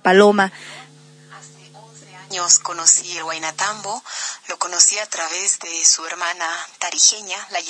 Paloma. Hace 11 años conocí el Huaynatambo, lo conocí a través de su hermana tarijeña, la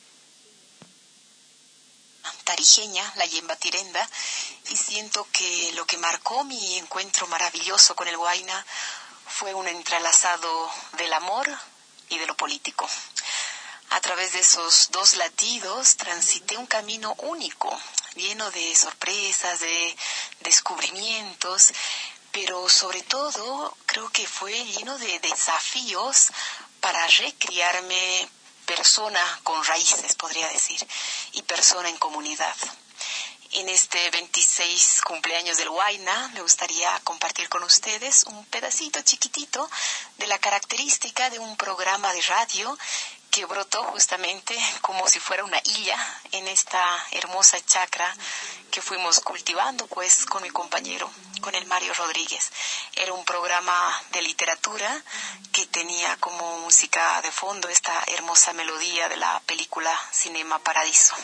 Yemba Tirenda, y siento que lo que marcó mi encuentro maravilloso con el Huayna fue un entrelazado del amor y de lo político. A través de esos dos latidos transité un camino único, lleno de sorpresas, de descubrimientos, pero sobre todo creo que fue lleno de desafíos para recriarme persona con raíces, podría decir, y persona en comunidad. En este 26 cumpleaños del Huayna me gustaría compartir con ustedes un pedacito chiquitito de la característica de un programa de radio que brotó justamente como si fuera una hilla en esta hermosa chacra que fuimos cultivando pues con mi compañero, con el Mario Rodríguez. Era un programa de literatura que tenía como música de fondo esta hermosa melodía de la película Cinema Paradiso.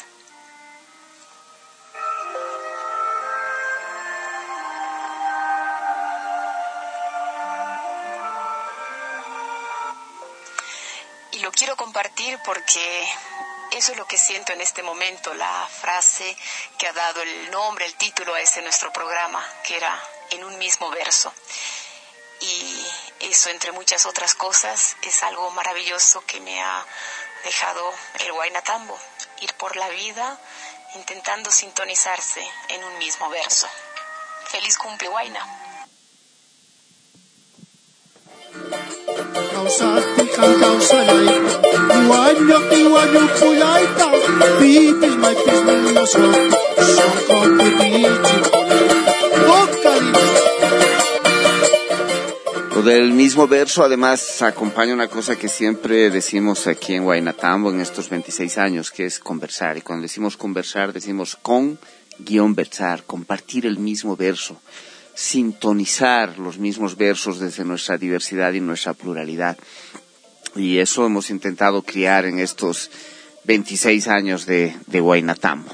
Y lo quiero compartir porque eso es lo que siento en este momento, la frase que ha dado el nombre, el título a ese nuestro programa, que era En un mismo verso. Y eso, entre muchas otras cosas, es algo maravilloso que me ha dejado el Huaynatambo, ir por la vida intentando sintonizarse en un mismo verso. ¡Feliz cumple, Huayna! Lo del mismo verso además acompaña una cosa que siempre decimos aquí en Huaynatambo en estos 26 años, que es conversar. Y cuando decimos conversar, decimos con-versar, compartir el mismo verso, sintonizar los mismos versos desde nuestra diversidad y nuestra pluralidad. Y eso hemos intentado criar en estos 26 años de Huaynatambo.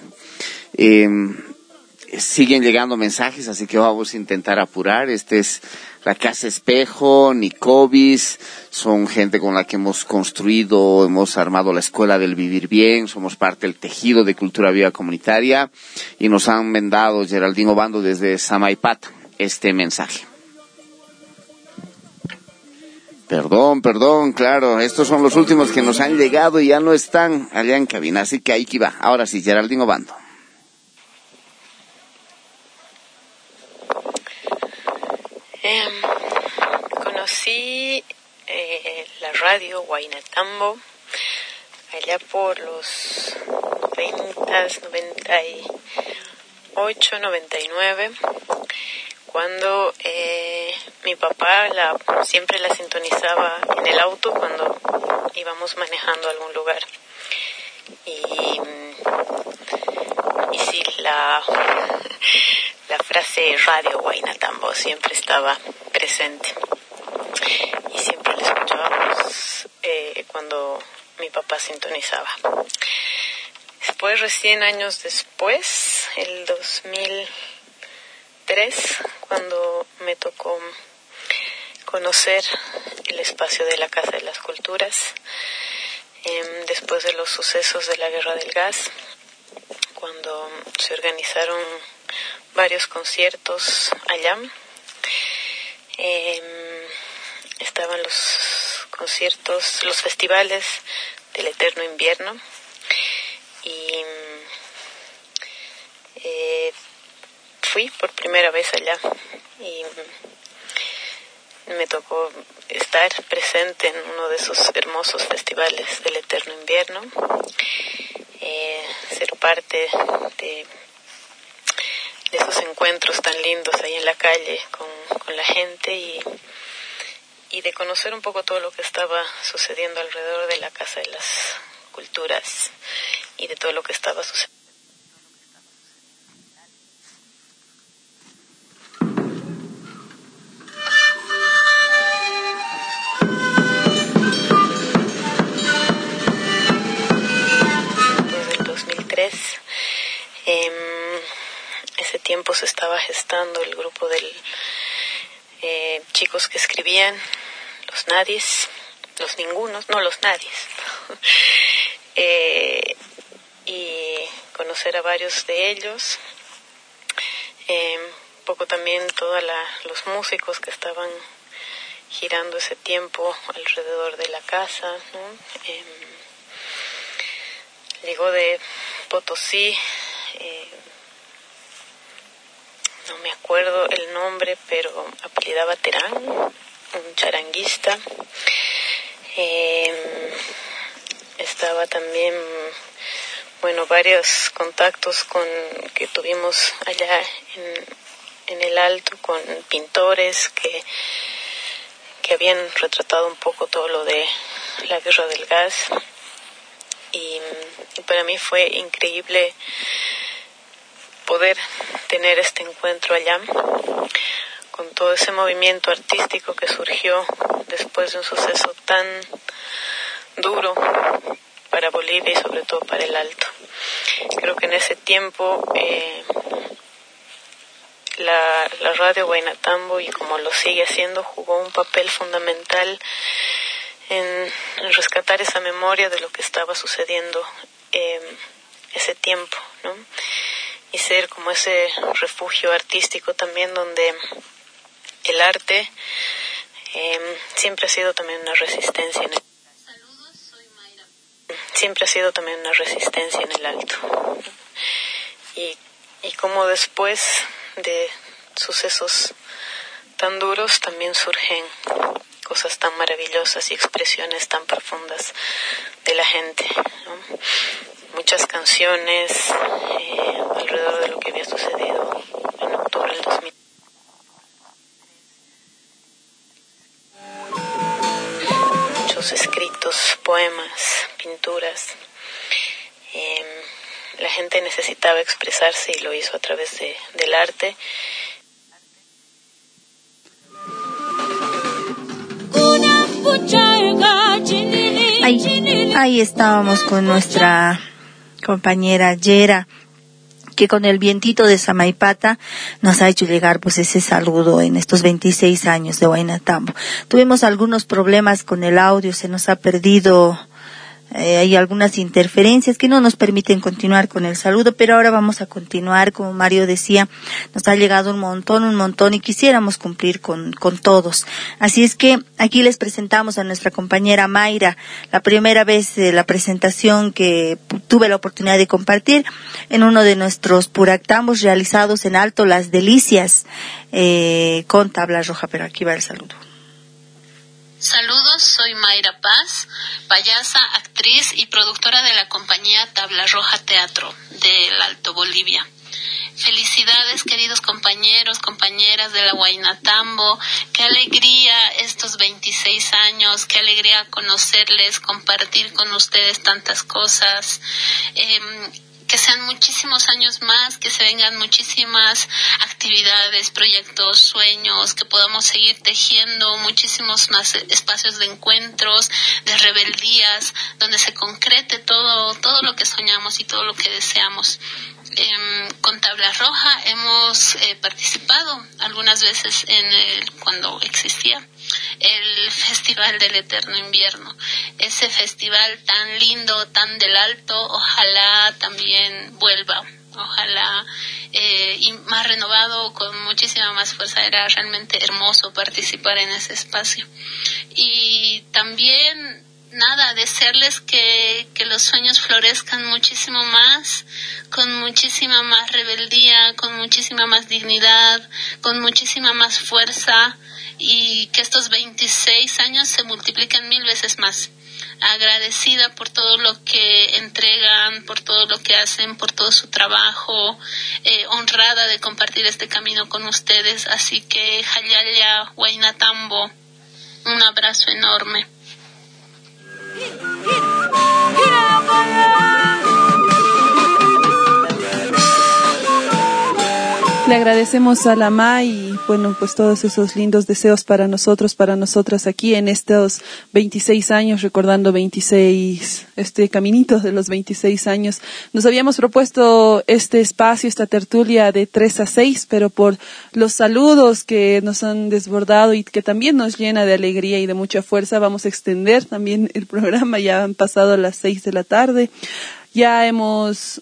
Siguen llegando mensajes, así que vamos a intentar apurar. Este es la Casa Espejo, Nicobis, son gente con la que hemos construido, hemos armado la Escuela del Vivir Bien, somos parte del tejido de cultura viva comunitaria y nos han mandado Geraldine Obando desde Samaipata este mensaje. Perdón, claro, estos son los últimos que nos han llegado y ya no están allá en cabina, así que ahí que va. Ahora sí, Geraldine Obando. Conocí la radio Huaynatambo allá por los 98, 99, cuando mi papá siempre la sintonizaba en el auto cuando íbamos manejando a algún lugar. Y sí, la frase radio Huaynatambo siempre estaba presente y siempre la escuchábamos cuando mi papá sintonizaba. Después, recién años después, el 2003, cuando me tocó conocer el espacio de la Casa de las Culturas, después de los sucesos de la Guerra del Gas, cuando se organizaron varios conciertos allá. Estaban los conciertos, los festivales del Eterno Invierno y fui por primera vez allá y me tocó estar presente en uno de esos hermosos festivales del Eterno Invierno, ser parte de esos encuentros tan lindos ahí en la calle con la gente y de conocer un poco todo lo que estaba sucediendo alrededor de la Casa de las Culturas y de todo lo que estaba sucediendo. Después del 2003, ese tiempo se estaba gestando el grupo del chicos que escribían, los nadies, los ningunos, no los nadies, y conocer a varios de ellos, un poco también todos los músicos que estaban girando ese tiempo alrededor de la casa, ¿no? Llegó de Potosí, no me acuerdo el nombre, pero apellidaba Terán, un charanguista. Estaba también, bueno, varios contactos que tuvimos allá en el Alto con pintores que habían retratado un poco todo lo de la guerra del gas. Y para mí fue increíble poder tener este encuentro allá con todo ese movimiento artístico que surgió después de un suceso tan duro para Bolivia y sobre todo para el Alto. Creo que en ese tiempo la radio Huaynatambo, y como lo sigue haciendo, jugó un papel fundamental en rescatar esa memoria de lo que estaba sucediendo ese tiempo, ¿no? Y ser como ese refugio artístico también, donde el arte siempre ha sido también una resistencia siempre ha sido también una resistencia en el Alto. Y como después de sucesos tan duros también surgen cosas tan maravillosas y expresiones tan profundas de la gente, ¿no? Muchas canciones alrededor de lo que había sucedido en octubre del 2000. Muchos escritos, poemas, pinturas. La gente necesitaba expresarse y lo hizo a través del arte. Ahí estábamos con nuestra compañera Yera, que con el vientito de Samaipata nos ha hecho llegar pues ese saludo en estos 26 años de Huaynatambo. Tuvimos algunos problemas con el audio, se nos ha perdido, hay algunas interferencias que no nos permiten continuar con el saludo, pero ahora vamos a continuar. Como Mario decía, nos ha llegado un montón y quisiéramos cumplir con todos. Así es que aquí les presentamos a nuestra compañera Mayra, la primera vez de la presentación que tuve la oportunidad de compartir en uno de nuestros puractambos realizados en Alto Las Delicias, con tabla roja, pero aquí va el saludo. Saludos, soy Mayra Paz, payasa, actriz y productora de la compañía Tabla Roja Teatro del Alto Bolivia. Felicidades, queridos compañeros, compañeras de la Huaynatambo. Qué alegría estos 26 años, qué alegría conocerles, compartir con ustedes tantas cosas. Que sean muchísimos años más, que se vengan muchísimas actividades, proyectos, sueños, que podamos seguir tejiendo muchísimos más espacios de encuentros, de rebeldías, donde se concrete todo lo que soñamos y todo lo que deseamos. Con Tabla Roja hemos participado algunas veces cuando existía el Festival del Eterno Invierno, ese festival tan lindo, tan del Alto. Ojalá también vuelva, ojalá y más renovado, con muchísima más fuerza. Era realmente hermoso participar en ese espacio. Y también desearles que los sueños florezcan muchísimo más, con muchísima más rebeldía, con muchísima más dignidad, con muchísima más fuerza, y que estos 26 años se multipliquen 1000 veces más. Agradecida por todo lo que entregan, por todo lo que hacen, por todo su trabajo, honrada de compartir este camino con ustedes. Así que Jayaya, Huaynatambo, un abrazo enorme. Le agradecemos a la Ma y bueno, pues todos esos lindos deseos para nosotros, para nosotras aquí en estos 26 años, recordando 26, este caminito de los 26 años. Nos habíamos propuesto este espacio, esta tertulia de 3 a 6, pero por los saludos que nos han desbordado y que también nos llena de alegría y de mucha fuerza, vamos a extender también el programa. Ya han pasado las 6 de la tarde. Ya hemos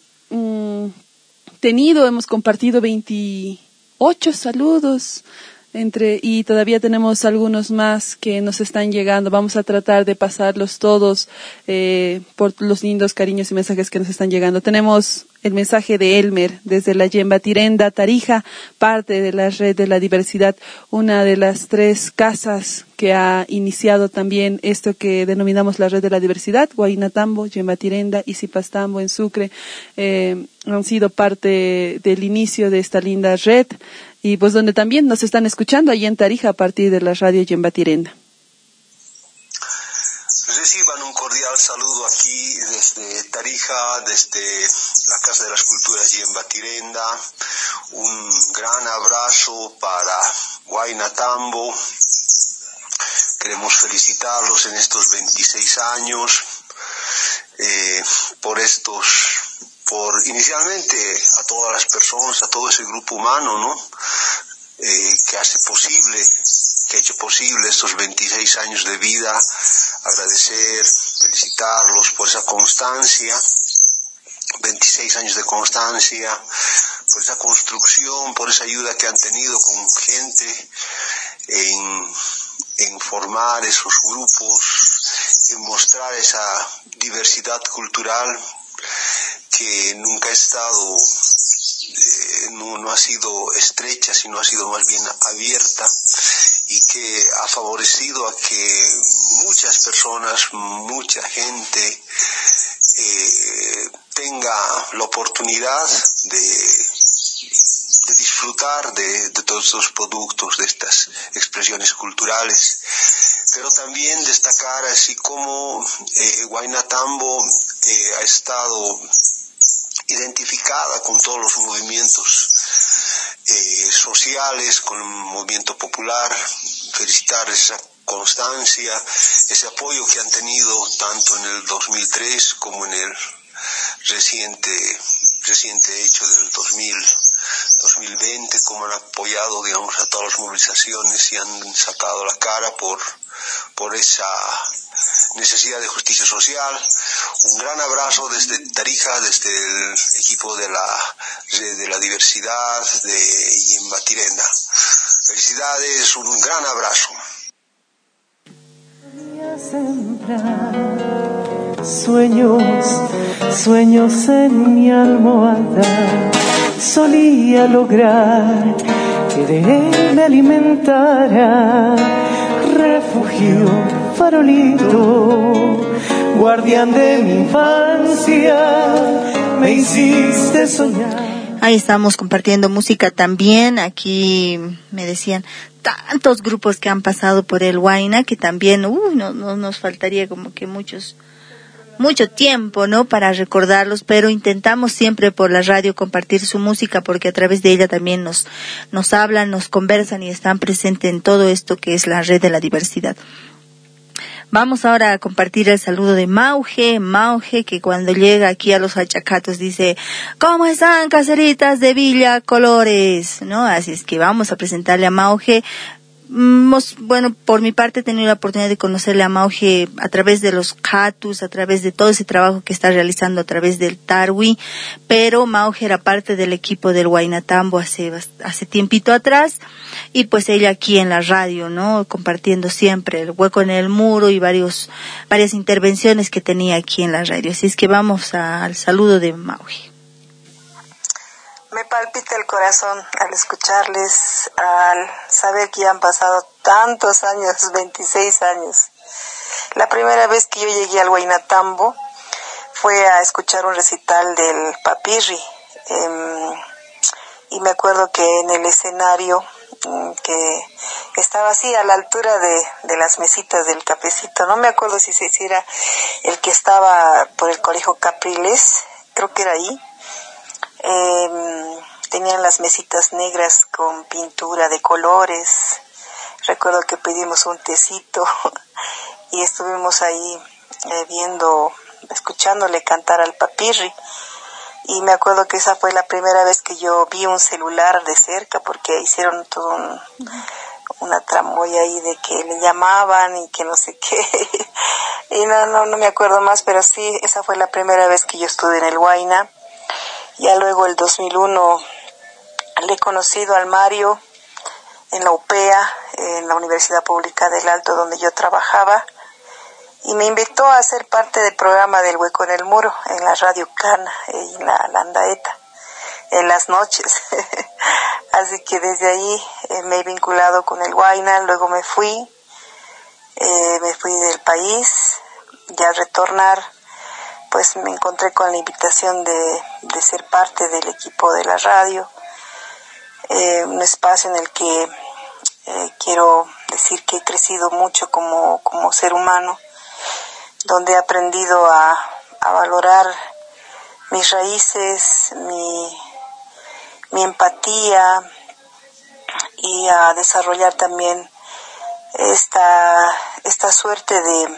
hemos compartido 28 saludos y todavía tenemos algunos más que nos están llegando. Vamos a tratar de pasarlos todos por los lindos cariños y mensajes que nos están llegando. Tenemos el mensaje de Elmer desde la Yemba Tirenda, Tarija, parte de la Red de la Diversidad, una de las 3 casas que ha iniciado también esto que denominamos la Red de la Diversidad. Huaynatambo, Yemba Tirenda y Zipastambo en Sucre han sido parte del inicio de esta linda red y pues donde también nos están escuchando allí en Tarija a partir de la radio Yemba Tirenda. Reciban un cordial saludo aquí desde Tarija, desde la Casa de las Culturas Yemba Tirenda. Un gran abrazo para Huaynatambo. Queremos felicitarlos en estos 26 años por inicialmente a todas las personas, a todo ese grupo humano, ¿no? Que ha hecho posible estos 26 años de vida. Agradecer, felicitarlos por esa constancia, 26 años de constancia, por esa construcción, por esa ayuda que han tenido con gente en formar esos grupos, en mostrar esa diversidad cultural que nunca ha estado, no ha sido estrecha, sino ha sido más bien abierta, y que ha favorecido a que muchas personas, mucha gente tenga la oportunidad de disfrutar de todos estos productos, de estas expresiones culturales. Pero también destacar así como Huaynatambo ha estado identificada con todos los movimientos sociales, con el movimiento popular, felicitarles esa constancia, ese apoyo que han tenido tanto en el 2003 como en el reciente hecho del 2020, como han apoyado, digamos, a todas las movilizaciones y han sacado la cara por esa necesidad de justicia social. Un gran abrazo desde Tarija, desde el equipo de la diversidad de Yemba Tirenda. Felicidades, un gran abrazo. Sueños en mi almohada, solía lograr que de él me alimentara, refugio, farolito, guardián de mi infancia, me hiciste soñar. Ahí estamos compartiendo música también. Aquí me decían tantos grupos que han pasado por el Huayna que también no nos faltaría como que mucho tiempo, ¿no?, para recordarlos, pero intentamos siempre por la radio compartir su música porque a través de ella también nos hablan, nos conversan y están presentes en todo esto que es la Red de la Diversidad. Vamos ahora a compartir el saludo de Mauge, que cuando llega aquí a los Hachacatos dice, ¿cómo están, caseritas de Villa Colores? ¿No? Así es que vamos a presentarle a Mauge. Bueno, por mi parte he tenido la oportunidad de conocerle a Mauge a través de los Catus, a través de todo ese trabajo que está realizando a través del Tarwi, pero Mauge era parte del equipo del Huaynatambo hace tiempito atrás, y pues ella aquí en la radio, ¿no?, compartiendo siempre el hueco en el muro y varias intervenciones que tenía aquí en la radio. Así es que vamos al saludo de Mauge. Me palpita el corazón al escucharles, al saber que ya han pasado tantos años, 26 años. La primera vez que yo llegué al Huaynatambo fue a escuchar un recital del Papirri. Y me acuerdo que en el escenario, que estaba así a la altura de las mesitas del cafecito, no me acuerdo si era el que estaba por el Colegio Capriles, creo que era ahí. tenían las mesitas negras con pintura de colores. Recuerdo que pedimos un tecito y estuvimos ahí escuchándole cantar al papirri. Y me acuerdo que esa fue la primera vez que yo vi un celular de cerca, porque hicieron todo una tramoya ahí de que le llamaban y que no sé qué. Y no me acuerdo más, pero sí, esa fue la primera vez que yo estuve en el Huayna. Ya luego el 2001 le he conocido al Mario en la UPEA, en la Universidad Pública del Alto, donde yo trabajaba, y me invitó a ser parte del programa del Hueco en el Muro, en la Radio Cana, en la Landaeta, en las noches. Así que desde ahí me he vinculado con el Huayna. Luego me fui del país, y al retornar pues me encontré con la invitación de ser parte del equipo de la radio, un espacio en el que quiero decir que he crecido mucho como ser humano, donde he aprendido a valorar mis raíces, mi empatía, y a desarrollar también esta suerte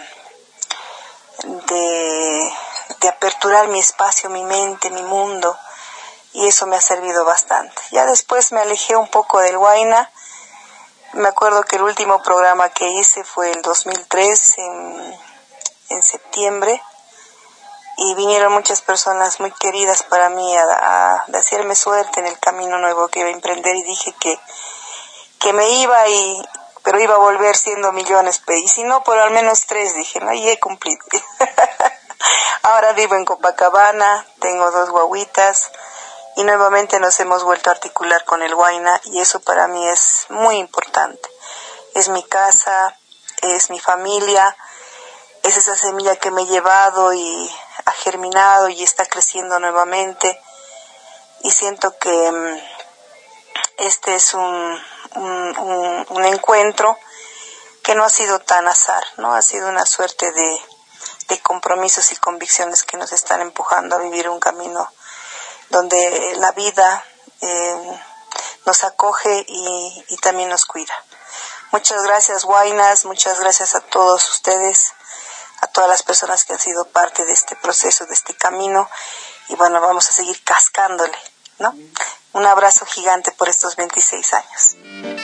de aperturar mi espacio, mi mente, mi mundo, y eso me ha servido bastante. Ya después me alejé un poco del Huayna. Me acuerdo que el último programa que hice fue el 2003, en septiembre, y vinieron muchas personas muy queridas para mí a desearme suerte en el camino nuevo que iba a emprender, y dije que me iba, pero iba a volver siendo millones, y si no, por al menos 3, dije, ¿no? Y he cumplido. Ahora vivo en Copacabana, tengo 2 guaguitas, y nuevamente nos hemos vuelto a articular con el Huayna, y eso para mí es muy importante. Es mi casa, es mi familia, es esa semilla que me he llevado y ha germinado y está creciendo nuevamente, y siento que este es un encuentro que no ha sido tan azar, ¿no? Ha sido una suerte de compromisos y convicciones que nos están empujando a vivir un camino donde la vida nos acoge y también nos cuida. Muchas gracias, Huaynas, muchas gracias a todos ustedes, a todas las personas que han sido parte de este proceso, de este camino, y bueno, vamos a seguir cascándole, ¿no? Un abrazo gigante por estos 26 años.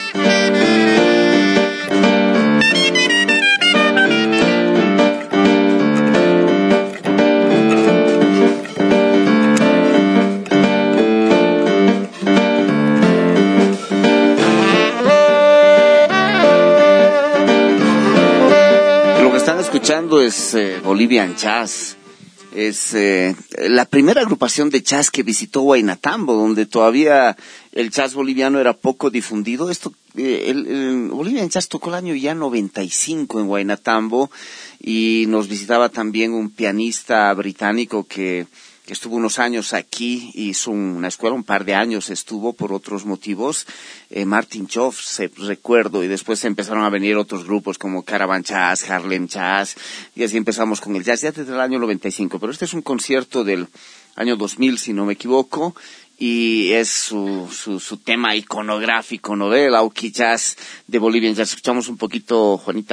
Escuchando es Bolivian Jazz. Es la primera agrupación de jazz que visitó Huaynatambo, donde todavía el jazz boliviano era poco difundido. El Bolivian Jazz tocó el año ya 95 en Huaynatambo, y nos visitaba también un pianista británico que estuvo unos años aquí, hizo una escuela, un par de años estuvo por otros motivos, Martin Joff, recuerdo, y después empezaron a venir otros grupos como Caravan Jazz, Harlem Jazz, y así empezamos con el jazz ya desde el año 95, pero este es un concierto del año 2000, si no me equivoco, y es su tema iconográfico, ¿no? El Auki Jazz de Bolivian Jazz. Escuchamos un poquito, Juanita.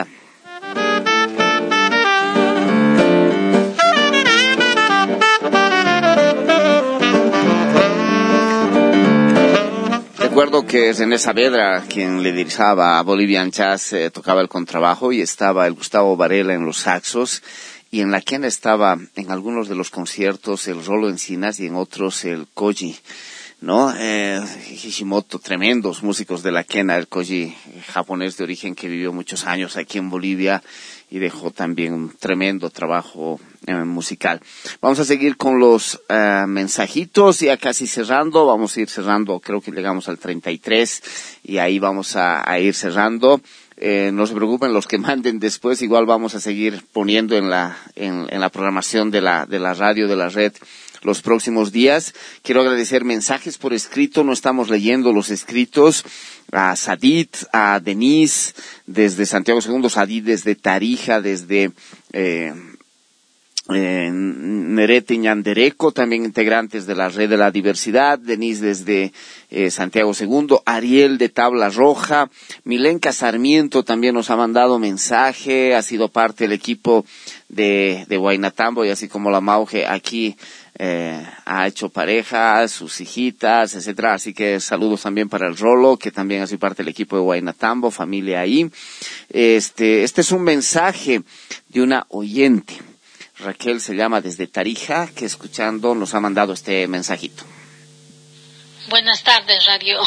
Recuerdo que René Saavedra, quien le dirigaba a Bolivian Jazz, tocaba el contrabajo, y estaba el Gustavo Varela en los saxos, y en la quena estaba en algunos de los conciertos el Rolo Encinas y en otros el Koji, ¿no? Hishimoto, tremendos músicos de la quena, el Koji japonés de origen que vivió muchos años aquí en Bolivia y dejó también un tremendo trabajo musical. Vamos a seguir con los mensajitos, ya casi cerrando, vamos a ir cerrando, creo que llegamos al 33 y ahí vamos a ir cerrando. No se preocupen los que manden después, igual vamos a seguir poniendo en la programación de la radio, de la red, los próximos días. Quiero agradecer mensajes por escrito, no estamos leyendo los escritos, a Sadit, a Denise desde Santiago II, Sadit desde Tarija, desde Nerete y Ñandereco, también integrantes de la Red de la Diversidad, Denise desde Santiago II, Ariel de Tabla Roja, Milenka Sarmiento también nos ha mandado mensaje, ha sido parte del equipo de Huaynatambo, y así como la Mauge aquí ha hecho pareja, sus hijitas, etcétera, así que saludos también para el Rolo, que también ha sido parte del equipo de Huaynatambo, familia ahí. Este es un mensaje de una oyente. Raquel se llama desde Tarija, que escuchando nos ha mandado este mensajito. Buenas tardes, Radio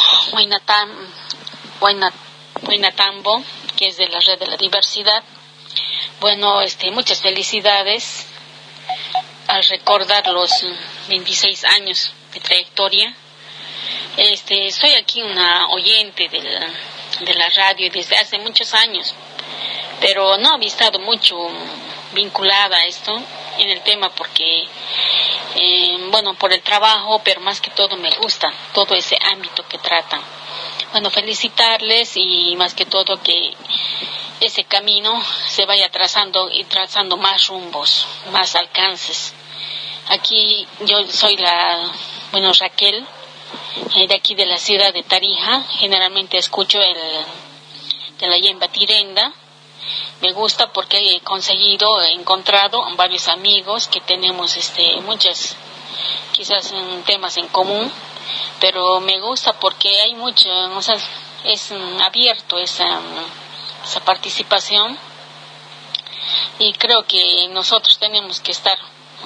Huaynatambo, que es de la Red de la Diversidad. Bueno, muchas felicidades al recordar los 26 años de trayectoria. Soy aquí una oyente de la radio desde hace muchos años, pero no había estado mucho vinculada a esto en el tema porque por el trabajo, pero más que todo me gusta todo ese ámbito que tratan. Bueno, felicitarles y más que todo que ese camino se vaya trazando y trazando más rumbos, más alcances. Aquí yo soy Raquel, de aquí de la ciudad de Tarija. Generalmente escucho de la Yemba Tirenda. Me gusta porque he encontrado varios amigos que tenemos muchos quizás temas en común, pero me gusta porque hay mucho, es abierto esa participación, y creo que nosotros tenemos que estar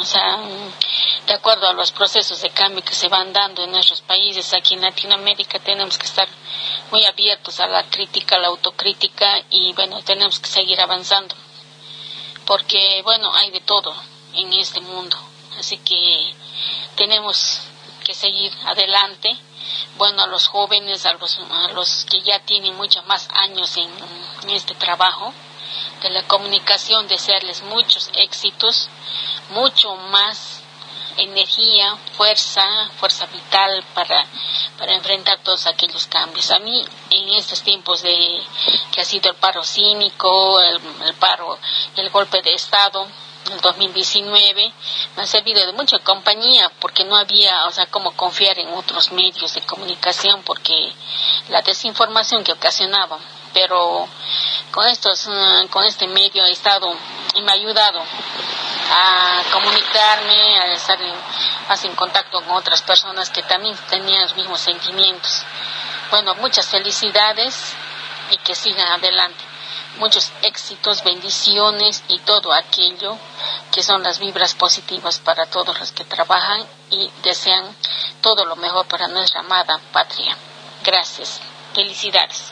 de acuerdo a los procesos de cambio que se van dando en nuestros países. Aquí en Latinoamérica tenemos que estar muy abiertos a la crítica, a la autocrítica, y tenemos que seguir avanzando porque hay de todo en este mundo, así que tenemos que seguir adelante. A los jóvenes, a los que ya tienen muchos más años en este trabajo de la comunicación, desearles muchos éxitos, mucho más energía, fuerza vital para enfrentar todos aquellos cambios. A mí, en estos tiempos que ha sido el paro cínico, el paro y el golpe de Estado del 2019, me ha servido de mucha compañía, porque no había cómo confiar en otros medios de comunicación, porque la desinformación que ocasionaban. Pero con este medio he estado y me ha ayudado a comunicarme, a estar más en contacto con otras personas que también tenían los mismos sentimientos. Muchas felicidades y que sigan adelante. Muchos éxitos, bendiciones y todo aquello que son las vibras positivas para todos los que trabajan y desean todo lo mejor para nuestra amada patria. Gracias. Felicidades.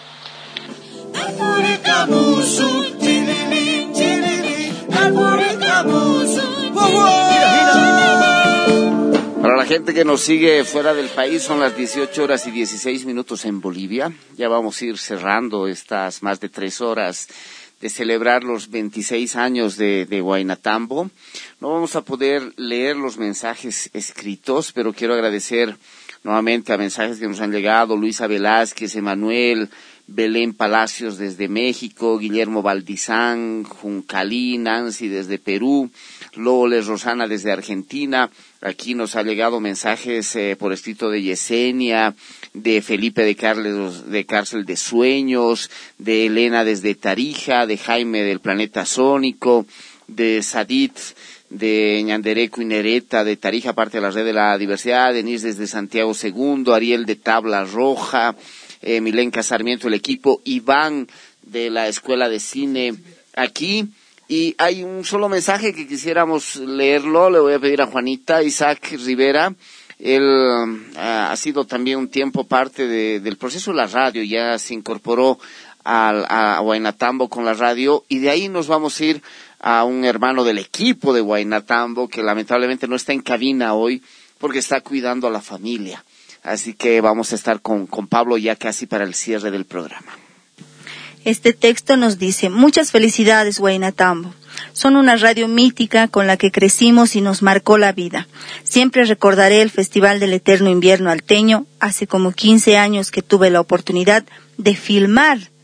Para la gente que nos sigue fuera del país, son las 18:16 en Bolivia. Ya vamos a ir cerrando estas más de 3 horas de celebrar los 26 años de Huaynatambo. No vamos a poder leer los mensajes escritos, pero quiero agradecer nuevamente a mensajes que nos han llegado: Luisa Velázquez, Emanuel, Belén Palacios desde México, Guillermo Valdizán, Juncalí, Nancy desde Perú, Loles Rosana desde Argentina. Aquí nos ha llegado mensajes por escrito de Yesenia, de Felipe de Cárcel de Sueños, de Elena desde Tarija, de Jaime del Planeta Sónico, de Sadit de Ñandereco y Nereta de Tarija, parte de la Red de la Diversidad, Denise desde Santiago II, Ariel de Tabla Roja, Milenka Sarmiento, el equipo, Iván de la Escuela de Cine aquí. Y hay un solo mensaje que quisiéramos leerlo, le voy a pedir a Juanita. Isaac Rivera, él ha sido también un tiempo parte del proceso de la radio, ya se incorporó a Huaynatambo con la radio, y de ahí nos vamos a ir a un hermano del equipo de Huaynatambo que lamentablemente no está en cabina hoy porque está cuidando a la familia. Así que vamos a estar con Pablo ya casi para el cierre del programa. Este texto nos dice: muchas felicidades, Huaynatambo. Son una radio mítica con la que crecimos y nos marcó la vida. Siempre recordaré el Festival del Eterno Invierno Alteño, hace como 15 años que tuve la oportunidad de filmar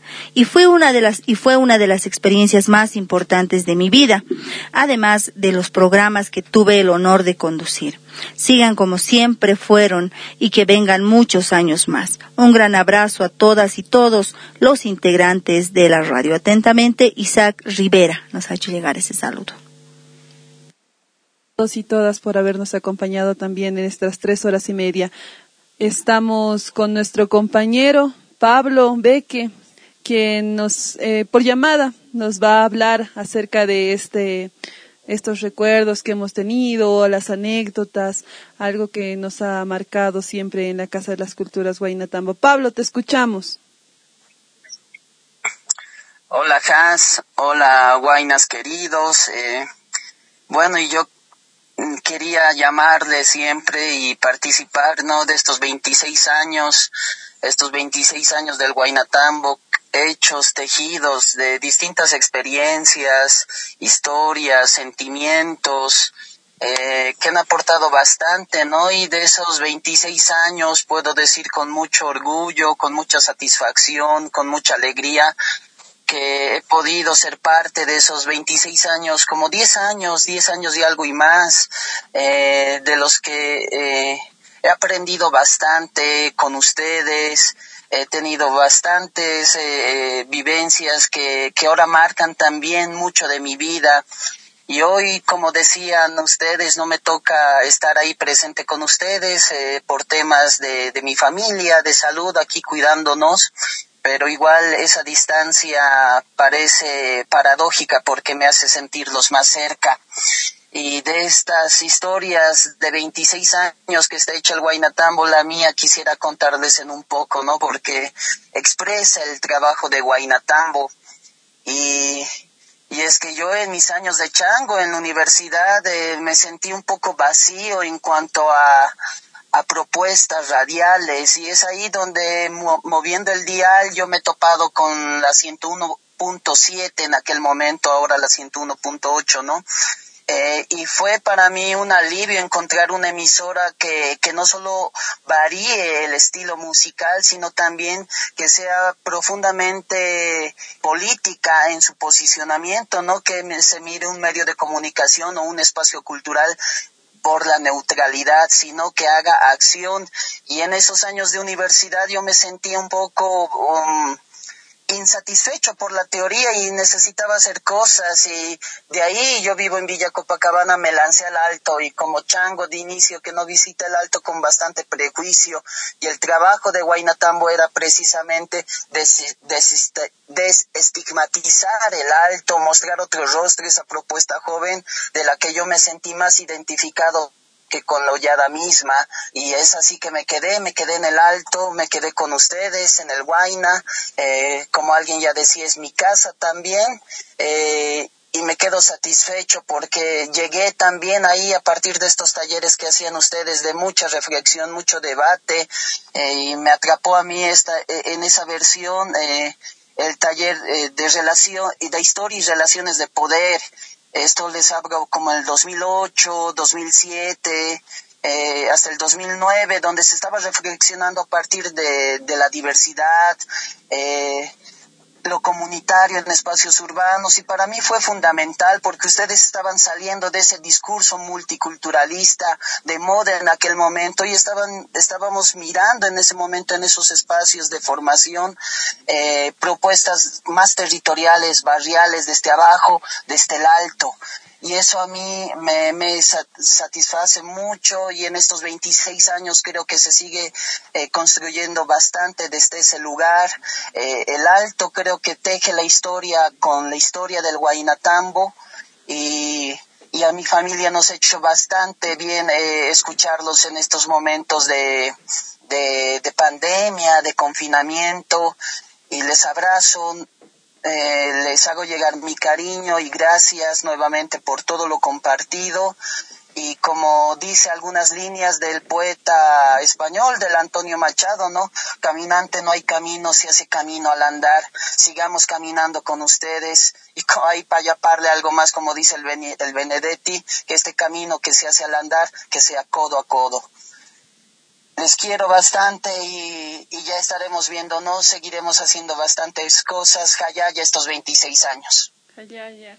y fue una de las experiencias más importantes de mi vida, además de los programas que tuve el honor de conducir. Sigan como siempre fueron y que vengan muchos años más. Un gran abrazo a todas y todos los integrantes de la radio. Atentamente, Isaac Rivera nos ha hecho llegar ese saludo. Todos y todas por habernos acompañado también en estas 3 horas y media. Estamos con nuestro compañero Pablo Beque, quien por llamada nos va a hablar acerca de estos recuerdos que hemos tenido, las anécdotas, algo que nos ha marcado siempre en la Casa de las Culturas Huayna Tambo. Pablo, te escuchamos. Hola, Has. Hola, Huaynas queridos. Y yo quería llamarle siempre y participar, ¿no?, de estos 26 años del Huayna Tambo, hechos, tejidos de distintas experiencias, historias, sentimientos, que han aportado bastante, ¿no? Y de esos 26 años puedo decir con mucho orgullo, con mucha satisfacción, con mucha alegría, que he podido ser parte de esos 26 años, como 10 años y algo y más, de los que he aprendido bastante con ustedes. He tenido bastantes vivencias que ahora marcan también mucho de mi vida. Y hoy, como decían ustedes, no me toca estar ahí presente con ustedes por temas de mi familia, de salud, aquí cuidándonos. Pero igual esa distancia parece paradójica porque me hace sentirlos más cerca. Y de estas historias de 26 años que está hecha el Huayna Tambo, la mía quisiera contarles en un poco, ¿no? Porque expresa el trabajo de Huayna Tambo. Y es que yo en mis años de chango en la universidad me sentí un poco vacío en cuanto a propuestas radiales, y es ahí donde moviendo el dial yo me he topado con la 101.7 en aquel momento, ahora la 101.8, ¿no? Y fue para mí un alivio encontrar una emisora que no solo varíe el estilo musical, sino también que sea profundamente política en su posicionamiento, ¿no? Que se mire un medio de comunicación o un espacio cultural por la neutralidad, sino que haga acción. Y en esos años de universidad yo me sentía un poco insatisfecho por la teoría y necesitaba hacer cosas, y de ahí, yo vivo en Villa Copacabana, me lancé al Alto, y como chango de inicio que no visita el Alto con bastante prejuicio, y el trabajo de Huayna Tambo era precisamente desestigmatizar el Alto, mostrar otro rostro, esa propuesta joven de la que yo me sentí más identificado que con la hollada misma, y es así que me quedé en el Alto, me quedé con ustedes en el Huayna, como alguien ya decía, es mi casa también, y me quedo satisfecho porque llegué también ahí a partir de estos talleres que hacían ustedes de mucha reflexión, mucho debate, y me atrapó a mí en esa versión el taller de historia y relaciones de poder. Esto les hablo como el 2008, 2007, hasta el 2009, donde se estaba reflexionando a partir de la diversidad, lo comunitario en espacios urbanos, y para mí fue fundamental porque ustedes estaban saliendo de ese discurso multiculturalista de moda en aquel momento, y estábamos mirando en ese momento en esos espacios de formación propuestas más territoriales, barriales, desde abajo, desde el Alto. Y eso a mí me satisface mucho, y en estos 26 años creo que se sigue construyendo bastante desde ese lugar. El Alto creo que teje la historia con la historia del Huayna Tambo, y a mi familia nos ha hecho bastante bien escucharlos en estos momentos de pandemia, de confinamiento, y les abrazo. Les hago llegar mi cariño y gracias nuevamente por todo lo compartido. Y como dice algunas líneas del poeta español, del Antonio Machado, ¿no? Caminante no hay camino, se hace camino al andar. Sigamos caminando con ustedes. Y ahí para llamarle algo más, como dice el Benedetti, que este camino que se hace al andar, que sea codo a codo. les quiero bastante y ya estaremos viéndonos, seguiremos haciendo bastantes cosas, Jayaya, estos 26 años. Jayaya.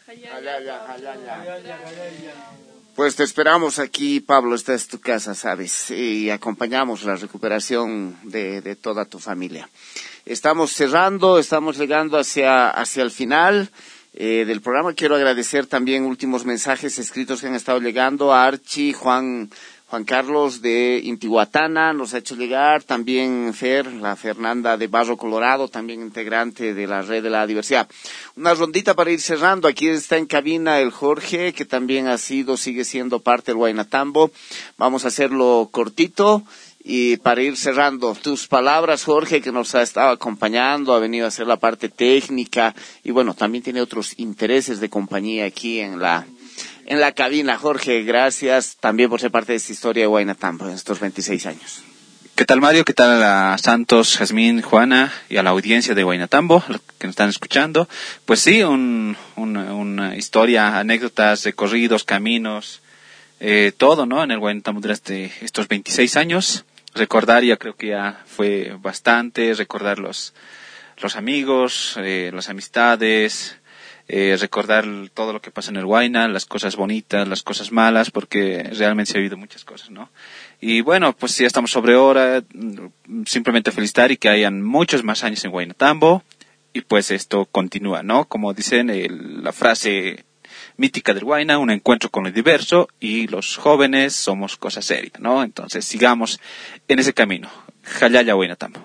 Pues te esperamos aquí, Pablo, esta es tu casa, sabes, y acompañamos la recuperación de toda tu familia. Estamos cerrando, estamos llegando hacia el final del programa. Quiero agradecer también últimos mensajes escritos que han estado llegando a Archie, Juan Carlos de Intihuatana nos ha hecho llegar, también la Fernanda de Barro Colorado, también integrante de la Red de la Diversidad. Una rondita para ir cerrando, aquí está en cabina el Jorge, que también sigue siendo parte del Huaynatambo. Vamos a hacerlo cortito y para ir cerrando, tus palabras, Jorge, que nos ha estado acompañando, ha venido a hacer la parte técnica y bueno, también tiene otros intereses de compañía aquí en la cabina. Jorge, gracias también por ser parte de esta historia de Huaynatambo en estos 26 años. ¿Qué tal, Mario? ¿Qué tal a Santos, Jazmín, Juana y a la audiencia de Huaynatambo, los que nos están escuchando? Pues sí, una historia, anécdotas, recorridos, caminos, todo, ¿no? En el Huaynatambo durante estos 26 años. Recordar, ya creo que ya fue bastante, recordar los amigos, las amistades, recordar todo lo que pasa en el Huayna, las cosas bonitas, las cosas malas, porque realmente se ha vivido muchas cosas, ¿no? Y bueno, pues ya estamos sobre hora, simplemente felicitar y que hayan muchos más años en Huaynatambo, y pues esto continúa, ¿no? Como dicen, la frase mítica del Huayna, un encuentro con lo diverso, y los jóvenes somos cosa seria, ¿no? Entonces sigamos en ese camino. Jayaya Huaynatambo.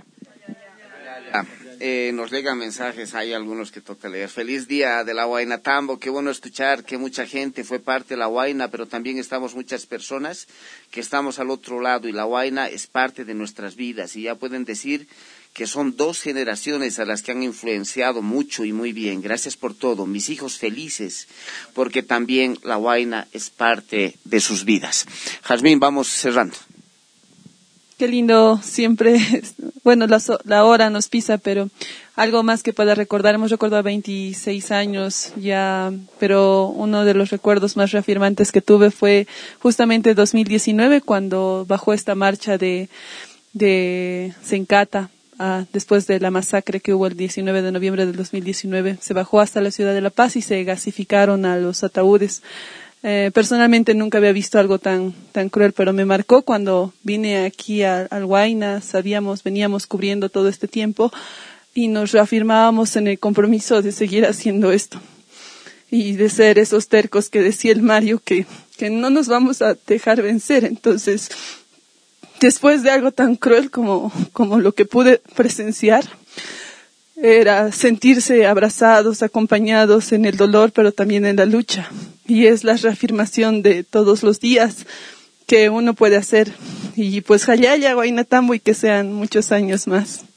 Nos llegan mensajes, hay algunos que toca leer. Feliz día de la Huaynatambo, qué bueno escuchar que mucha gente fue parte de la Huayna, pero también estamos muchas personas que estamos al otro lado y la Huayna es parte de nuestras vidas y ya pueden decir que son 2 generaciones a las que han influenciado mucho y muy bien. Gracias por todo, mis hijos felices, porque también la Huayna es parte de sus vidas. Jazmín, vamos cerrando. Qué lindo, siempre, bueno, la hora nos pisa, pero algo más que pueda recordar. Hemos recordado 26 años ya, pero uno de los recuerdos más reafirmantes que tuve fue justamente 2019, cuando bajó esta marcha de Sencata, después de la masacre que hubo el 19 de noviembre del 2019. Se bajó hasta la ciudad de La Paz y se gasificaron a los ataúdes. Personalmente nunca había visto algo tan cruel, pero me marcó cuando vine aquí al Huayna. Veníamos cubriendo todo este tiempo y nos reafirmábamos en el compromiso de seguir haciendo esto y de ser esos tercos que decía el Mario, que no nos vamos a dejar vencer. Entonces, después de algo tan cruel como lo que pude presenciar, era sentirse abrazados, acompañados en el dolor, pero también en la lucha. Y es la reafirmación de todos los días que uno puede hacer. Y pues Jayaya, Huaynatambo, y que sean muchos años más.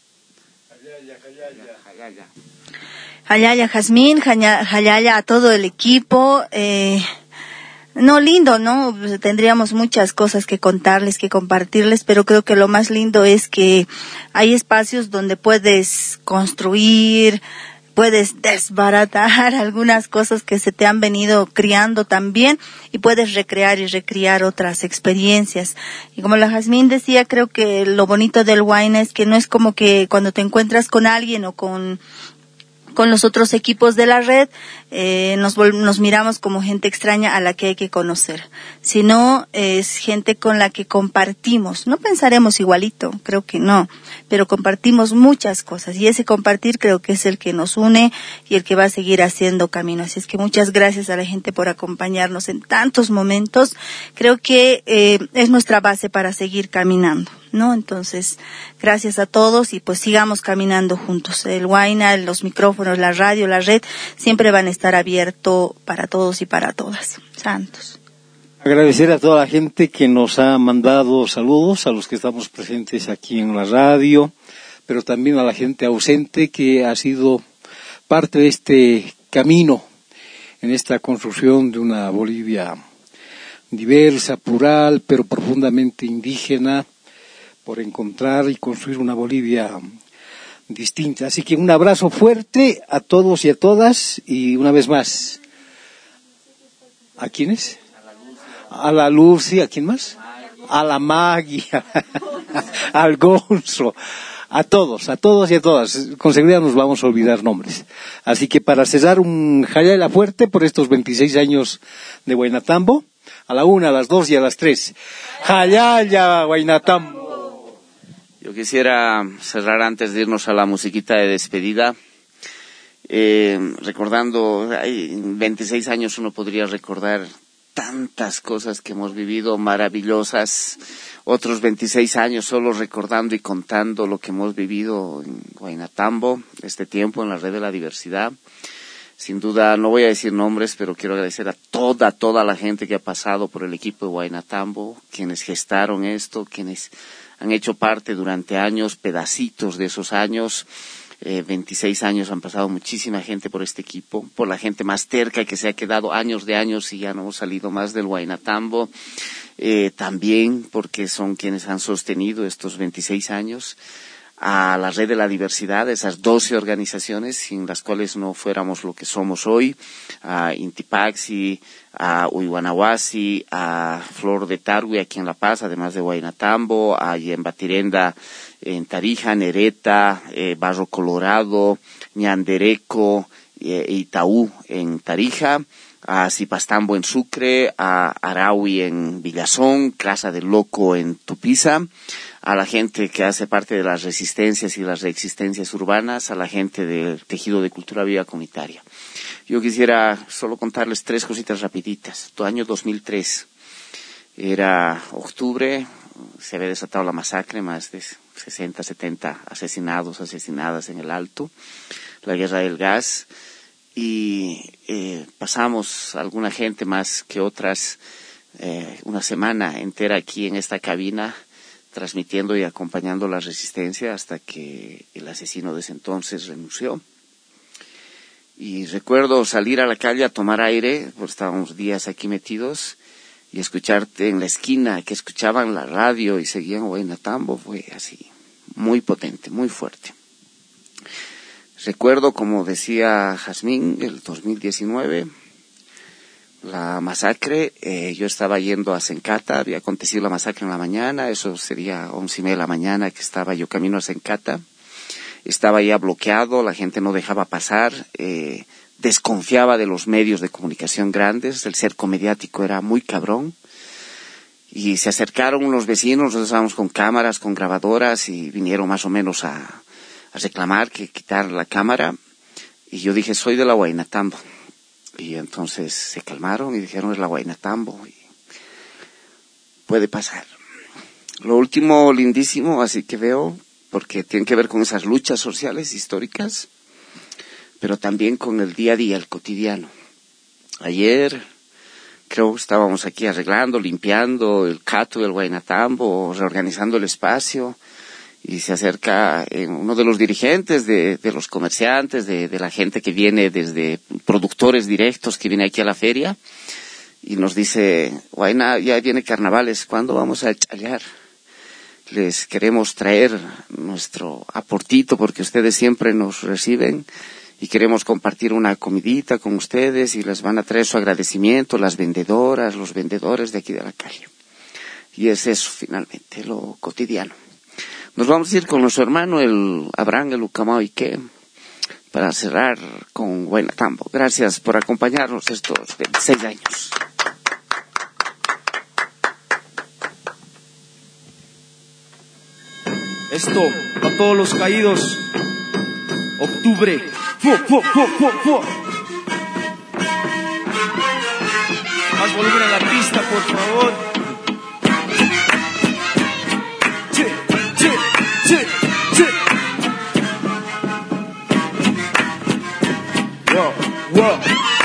Jayaya, Jazmín, Jayaya a todo el equipo. No, lindo, ¿no? Tendríamos muchas cosas que contarles, que compartirles, pero creo que lo más lindo es que hay espacios donde puedes construir, puedes desbaratar algunas cosas que se te han venido criando también y puedes recrear otras experiencias. Y como la Jazmín decía, creo que lo bonito del Huayna es que no es como que cuando te encuentras con alguien o con los otros equipos de la red, nos miramos como gente extraña a la que hay que conocer, sino es gente con la que compartimos. No pensaremos igualito, creo que no, pero compartimos muchas cosas y ese compartir creo que es el que nos une y el que va a seguir haciendo camino. Así es que muchas gracias a la gente por acompañarnos en tantos momentos. Creo que es nuestra base para seguir caminando, ¿no? Entonces, gracias a todos y pues sigamos caminando juntos. El Huayna, los micrófonos, la radio, la red, siempre van a estar abiertos para todos y para todas. Santos. Agradecer a toda la gente que nos ha mandado saludos, a los que estamos presentes aquí en la radio, pero también a la gente ausente que ha sido parte de este camino, en esta construcción de una Bolivia diversa, plural, pero profundamente indígena, por encontrar y construir una Bolivia distinta. Así que un abrazo fuerte a todos y a todas, y una vez más, ¿a quiénes? A la Luz, sí, ¿a quién más? a la Maggie, al Gonzo, a todos y a todas. Con seguridad nos vamos a olvidar nombres. Así que para cerrar un Jayala fuerte por estos 26 años de Huaynatambo, a la 1, a las 2 y a las 3. Jayala, Huaynatambo. Yo quisiera cerrar antes de irnos a la musiquita de despedida, recordando, en 26 años uno podría recordar tantas cosas que hemos vivido maravillosas, otros 26 años solo recordando y contando lo que hemos vivido en Huaynatambo, este tiempo en la Red de la Diversidad. Sin duda, no voy a decir nombres, pero quiero agradecer a toda la gente que ha pasado por el equipo de Huaynatambo, quienes gestaron esto, quienes han hecho parte durante años, pedacitos de esos años. 26 años han pasado muchísima gente por este equipo, por la gente más terca que se ha quedado años de años y ya no hemos salido más del Huaynatambo, también porque son quienes han sostenido estos 26 años, a la Red de la Diversidad, esas 12 organizaciones sin las cuales no fuéramos lo que somos hoy, a Intipaxi, a Uyguanahuasi, a Flor de Tarwi aquí en La Paz, además de Huaynatambo, a Yembatirenda en Tarija, Nereta, Barro Colorado, Ñandereco, Itaú en Tarija, a Zipastambo en Sucre, a Araui en Villazón, Casa del Loco en Tupiza, a la gente que hace parte de las resistencias y las reexistencias urbanas, a la gente del tejido de cultura viva comunitaria. Yo quisiera solo contarles 3 cositas rapiditas. El año 2003 era octubre, se había desatado la masacre, más de 60, 70 asesinadas en el Alto, la guerra del gas, y pasamos alguna gente más que otras una semana entera aquí en esta cabina transmitiendo y acompañando la resistencia hasta que el asesino de ese entonces renunció. Y recuerdo salir a la calle a tomar aire, porque estábamos días aquí metidos, y escucharte en la esquina, que escuchaban la radio y seguían Huaynatambo, fue así, muy potente, muy fuerte. Recuerdo, como decía Jazmín, el 2019, la masacre, yo estaba yendo a Sencata, había acontecido la masacre en la mañana, eso sería 11:30 de la mañana que estaba yo camino a Sencata, estaba ya bloqueado, la gente no dejaba pasar, desconfiaba de los medios de comunicación grandes, el cerco mediático era muy cabrón, y se acercaron unos vecinos, nosotros estábamos con cámaras, con grabadoras, y vinieron más o menos a reclamar que quitar la cámara, y yo dije, soy de la Huaynatambo. Y entonces se calmaron y dijeron, es la Huaynatambo, y puede pasar. Lo último lindísimo, así que veo, porque tiene que ver con esas luchas sociales históricas, pero también con el día a día, el cotidiano. Ayer, creo que estábamos aquí arreglando, limpiando el cato del Huaynatambo, reorganizando el espacio, y se acerca uno de los dirigentes de los comerciantes, de la gente que viene desde productores directos que viene aquí a la feria, y nos dice, Huayna, ya viene carnavales, ¿cuándo vamos a chalear? Les queremos traer nuestro aportito porque ustedes siempre nos reciben y queremos compartir una comidita con ustedes y les van a traer su agradecimiento, las vendedoras, los vendedores de aquí de la calle. Y es eso finalmente, lo cotidiano. Nos vamos a ir con nuestro hermano, el Abraham, el Ucamao Ike, para cerrar con Huaynatambo. Gracias por acompañarnos estos 26 años. Esto, a todos los caídos, octubre. Más volumen en la pista, por favor. Wow.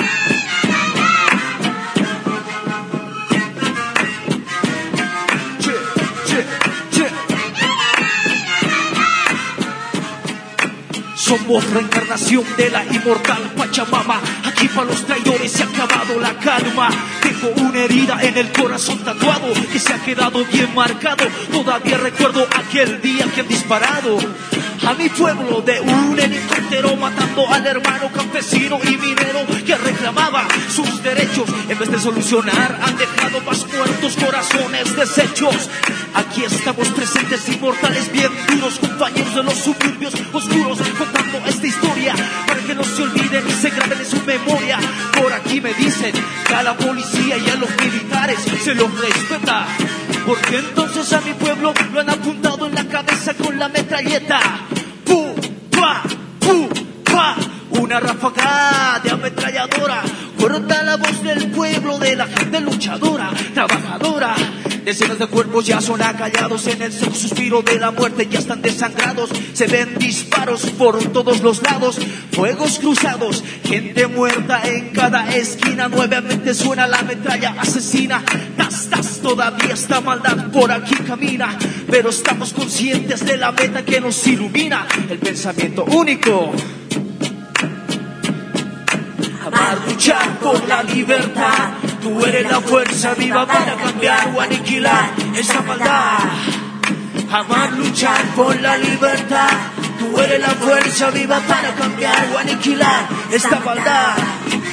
Somos reencarnación de la inmortal Pachamama. Aquí para los traidores se ha acabado la calma. Tengo una herida en el corazón tatuado que se ha quedado bien marcado. Todavía recuerdo aquel día que han disparado. a mi pueblo de un helicóptero, matando al hermano campesino y minero que reclamaba sus derechos. En vez de solucionar, han dejado más muertos, corazones deshechos. Aquí estamos presentes, inmortales, bien duros, compañeros de los suburbios oscuros, contando esta historia para que no se olviden y se graben en su memoria. Por aquí me dicen que a la policía y a los militares se los respeta, porque entonces a mi pueblo lo han apuntado en la cabeza con la metralleta. ¡Pu, pa, pu, pa! Una ráfaga de ametralladora corta la voz del pueblo, de la gente luchadora, trabajadora. Decenas de cuerpos ya son acallados en el seco suspiro de la muerte, ya están desangrados. Se ven disparos por todos los lados, fuegos cruzados, gente muerta en cada esquina. Nuevamente suena la metralla asesina. Tas, tas, todavía esta maldad por aquí camina, pero estamos conscientes de la meta que nos ilumina, el pensamiento único. Amar, luchar por la libertad. Tú eres la fuerza viva para cambiar o aniquilar esa maldad. Amar, luchar por la libertad. Tú eres la fuerza viva para cambiar o aniquilar esta maldad.